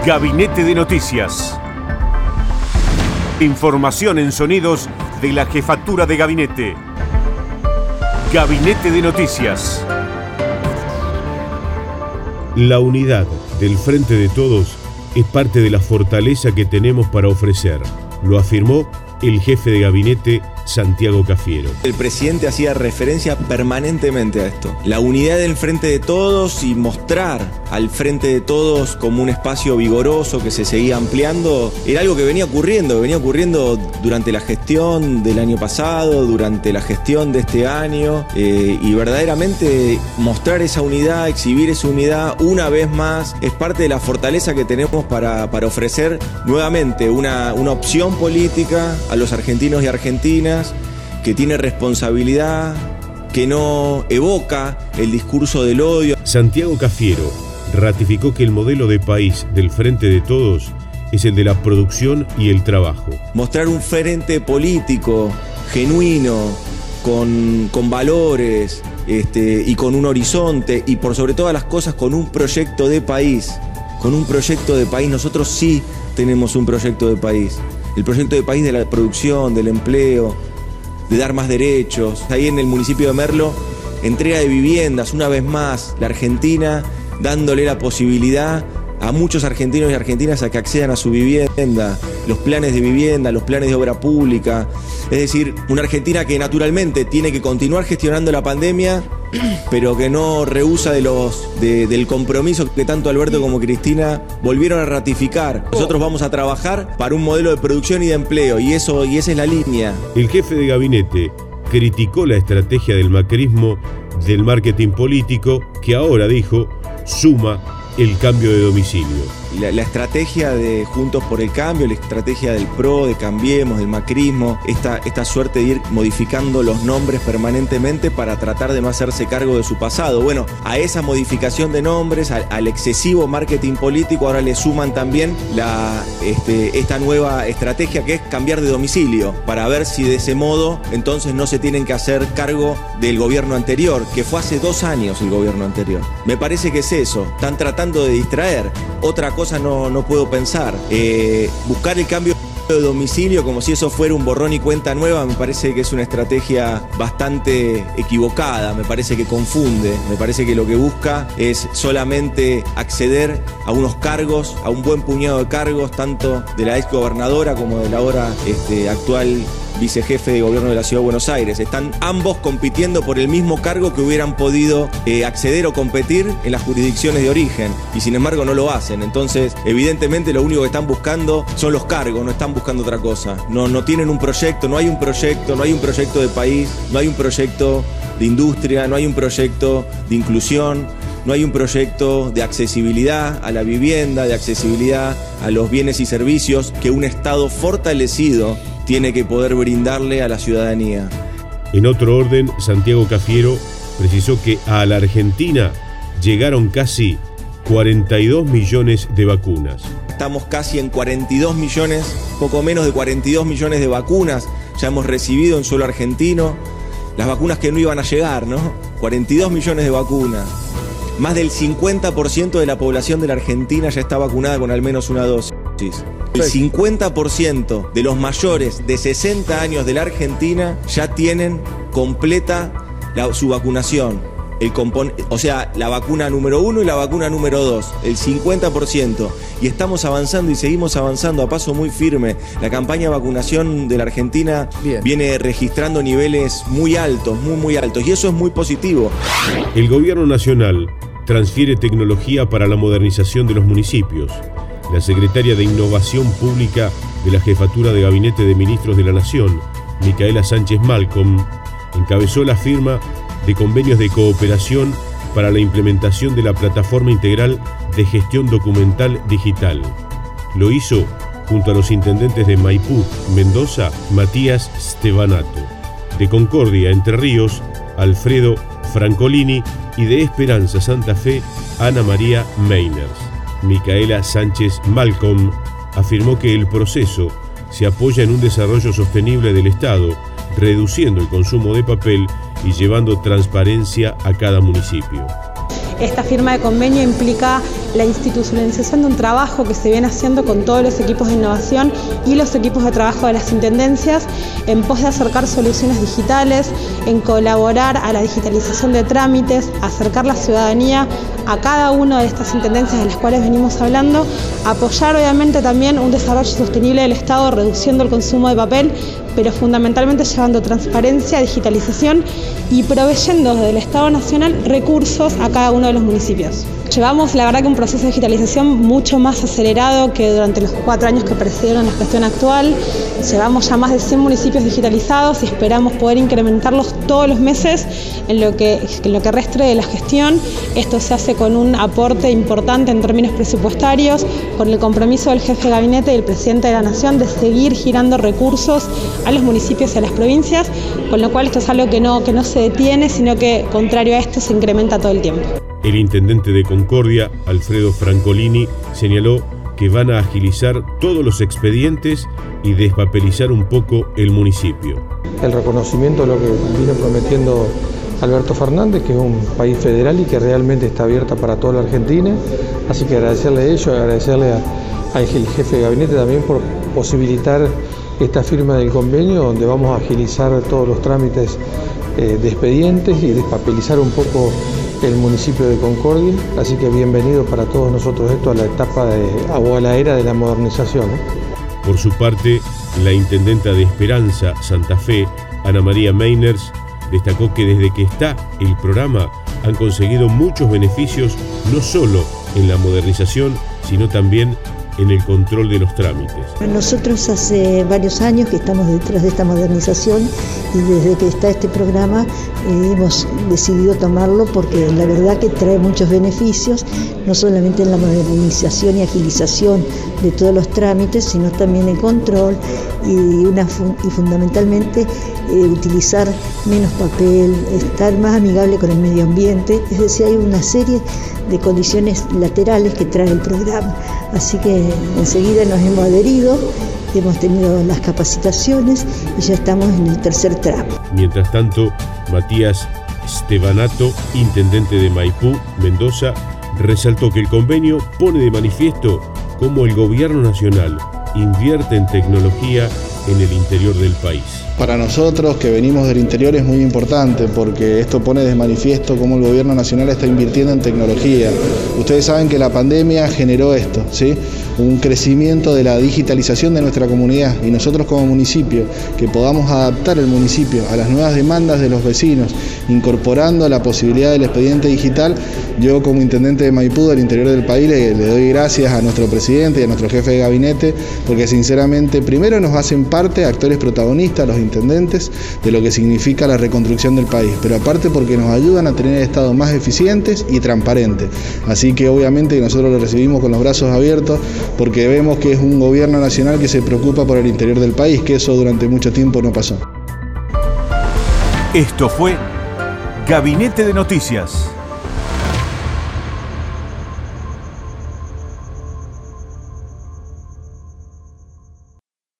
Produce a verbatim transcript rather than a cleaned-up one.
Gabinete de Noticias. Información en sonidos de la Jefatura de Gabinete. Gabinete de Noticias. La unidad del Frente de Todos es parte de la fortaleza que tenemos para ofrecer, lo afirmó el jefe de gabinete, Santiago Cafiero. El presidente hacía referencia permanentemente a esto. La unidad del Frente de Todos y mostrar al Frente de Todos como un espacio vigoroso que se seguía ampliando, era algo que venía ocurriendo, que venía ocurriendo durante la gestión del año pasado, durante la gestión de este año, eh, y verdaderamente mostrar esa unidad, exhibir esa unidad una vez más, es parte de la fortaleza que tenemos para, para ofrecer nuevamente una, una opción política a los argentinos y argentinas que tiene responsabilidad, que no evoca el discurso del odio. Santiago Cafiero ratificó que el modelo de país del Frente de Todos es el de la producción y el trabajo. Mostrar un frente político genuino, con, con valores este, y con un horizonte, y por sobre todas las cosas con un proyecto de país. Con un proyecto de país, nosotros sí tenemos un proyecto de país. El proyecto de país de la producción, del empleo, de dar más derechos. Ahí en el municipio de Merlo, entrega de viviendas, una vez más, la Argentina dándole la posibilidad a muchos argentinos y argentinas a que accedan a su vivienda, los planes de vivienda, los planes de obra pública. Es decir, una Argentina que naturalmente tiene que continuar gestionando la pandemia, pero que no rehúsa de los, de, del compromiso que tanto Alberto como Cristina volvieron a ratificar. Nosotros vamos a trabajar para un modelo de producción y de empleo, y, eso, y esa es la línea. El jefe de gabinete criticó la estrategia del macrismo del marketing político, que ahora, dijo, suma el cambio de domicilio. La, la estrategia de Juntos por el Cambio, la estrategia del P R O, de Cambiemos, del macrismo, esta, esta suerte de ir modificando los nombres permanentemente para tratar de no hacerse cargo de su pasado. Bueno, a esa modificación de nombres, al, al excesivo marketing político, ahora le suman también la, este, esta nueva estrategia que es cambiar de domicilio, para ver si de ese modo entonces no se tienen que hacer cargo del gobierno anterior, que fue hace dos años el gobierno anterior. Me parece que es eso, están tratando de distraer. Otra cosa no, no puedo pensar. Eh, buscar el cambio de domicilio como si eso fuera un borrón y cuenta nueva, me parece que es una estrategia bastante equivocada, me parece que confunde, me parece que lo que busca es solamente acceder a unos cargos, a un buen puñado de cargos, tanto de la ex gobernadora como de la ahora este, actual vicejefe de gobierno de la Ciudad de Buenos Aires. Están ambos compitiendo por el mismo cargo que hubieran podido eh, acceder o competir en las jurisdicciones de origen, y sin embargo no lo hacen. Entonces, evidentemente lo único que están buscando son los cargos, no están buscando otra cosa. No, no tienen un proyecto, no hay un proyecto, no hay un proyecto de país, no hay un proyecto de industria, no hay un proyecto de inclusión, no hay un proyecto de accesibilidad a la vivienda, de accesibilidad a los bienes y servicios que un Estado fortalecido tiene que poder brindarle a la ciudadanía. En otro orden, Santiago Cafiero precisó que a la Argentina llegaron casi cuarenta y dos millones de vacunas. Estamos casi en cuarenta y dos millones, poco menos de cuarenta y dos millones de vacunas ya hemos recibido en suelo argentino. Las vacunas que no iban a llegar, ¿no? cuarenta y dos millones de vacunas. Más del cincuenta por ciento de la población de la Argentina ya está vacunada con al menos una dosis. El cincuenta por ciento de los mayores de sesenta años de la Argentina ya tienen completa la, su vacunación. El compon- o sea, la vacuna número uno y la vacuna número dos, el cincuenta por ciento. Y estamos avanzando y seguimos avanzando a paso muy firme. La campaña de vacunación de la Argentina Bien. viene registrando niveles muy altos, muy, muy altos. Y eso es muy positivo. El gobierno nacional transfiere tecnología para la modernización de los municipios. La secretaria de Innovación Pública de la Jefatura de Gabinete de Ministros de la Nación, Micaela Sánchez Malcolm, encabezó la firma de convenios de cooperación para la implementación de la Plataforma Integral de Gestión Documental Digital. Lo hizo junto a los intendentes de Maipú, Mendoza, Matías Stevanato, de Concordia, Entre Ríos, Alfredo Francolini, y de Esperanza Santa Fe, Ana María Meiners. Micaela Sánchez Malcolm afirmó que el proceso se apoya en un desarrollo sostenible del Estado, reduciendo el consumo de papel y llevando transparencia a cada municipio. Esta firma de convenio implica la institucionalización de un trabajo que se viene haciendo con todos los equipos de innovación y los equipos de trabajo de las intendencias en pos de acercar soluciones digitales, en colaborar a la digitalización de trámites, acercar la ciudadanía a cada una de estas intendencias de las cuales venimos hablando, apoyar obviamente también un desarrollo sostenible del Estado reduciendo el consumo de papel, pero fundamentalmente llevando transparencia, digitalización y proveyendo desde el Estado Nacional recursos a cada uno de los municipios. Llevamos, la verdad, que un proceso de digitalización mucho más acelerado que durante los cuatro años que precedieron la gestión actual. Llevamos ya más de cien municipios digitalizados y esperamos poder incrementarlos todos los meses en lo que, en lo que reste de la gestión. Esto se hace con un aporte importante en términos presupuestarios, con el compromiso del jefe de gabinete y el presidente de la Nación de seguir girando recursos a los municipios y a las provincias, con lo cual esto es algo que no, que no se detiene, sino que, contrario a esto, se incrementa todo el tiempo. El intendente de Concordia, Alfredo Francolini, señaló que van a agilizar todos los expedientes y despapelizar un poco el municipio. El reconocimiento de lo que vino prometiendo Alberto Fernández, que es un país federal y que realmente está abierta para toda la Argentina, así que agradecerle a ellos, agradecerle al jefe de gabinete también por posibilitar esta firma del convenio, donde vamos a agilizar todos los trámites eh, de expedientes y despapelizar un poco el municipio de Concordia, así que bienvenido para todos nosotros esto a la etapa de, o a la era de la modernización, ¿eh? Por su parte, la intendenta de Esperanza, Santa Fe, Ana María Meiners, destacó que desde que está el programa han conseguido muchos beneficios, no solo en la modernización, sino también en el control de los trámites. Nosotros hace varios años que estamos detrás de esta modernización y desde que está este programa eh, hemos decidido tomarlo porque la verdad que trae muchos beneficios, no solamente en la modernización y agilización de todos los trámites, sino también el control y, una, y fundamentalmente eh, utilizar menos papel, estar más amigable con el medio ambiente, es decir, hay una serie de condiciones laterales que trae el programa. Así que enseguida nos hemos adherido, hemos tenido las capacitaciones y ya estamos en el tercer tramo. Mientras tanto, Matías Stevanato, intendente de Maipú, Mendoza, resaltó que el convenio pone de manifiesto cómo el gobierno nacional invierte en tecnología en el interior del país. Para nosotros que venimos del interior es muy importante porque esto pone de manifiesto cómo el gobierno nacional está invirtiendo en tecnología. Ustedes saben que la pandemia generó esto, ¿sí? Un crecimiento de la digitalización de nuestra comunidad y nosotros como municipio que podamos adaptar el municipio a las nuevas demandas de los vecinos, incorporando la posibilidad del expediente digital. Yo como intendente de Maipú, del interior del país, le, le doy gracias a nuestro presidente y a nuestro jefe de gabinete porque sinceramente primero nos hacen parte actores protagonistas, los intendentes, de lo que significa la reconstrucción del país, pero aparte porque nos ayudan a tener estados más eficientes y transparentes. Así que obviamente nosotros lo recibimos con los brazos abiertos porque vemos que es un gobierno nacional que se preocupa por el interior del país, que eso durante mucho tiempo no pasó. Esto fue Gabinete de Noticias.